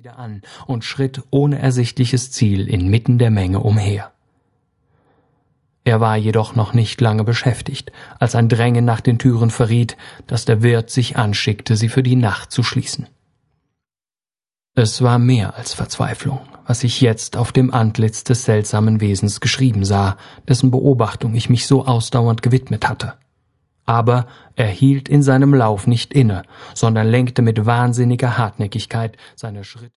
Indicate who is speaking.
Speaker 1: wieder an und schritt ohne ersichtliches Ziel inmitten der Menge umher. Er war jedoch noch nicht lange beschäftigt, als ein Drängen nach den Türen verriet, dass der Wirt sich anschickte, sie für die Nacht zu schließen. Es war mehr als Verzweiflung, was ich jetzt auf dem Antlitz des seltsamen Wesens geschrieben sah, dessen Beobachtung ich mich so ausdauernd gewidmet hatte. Aber er hielt in seinem Lauf nicht inne, sondern lenkte mit wahnsinniger Hartnäckigkeit seine Schritte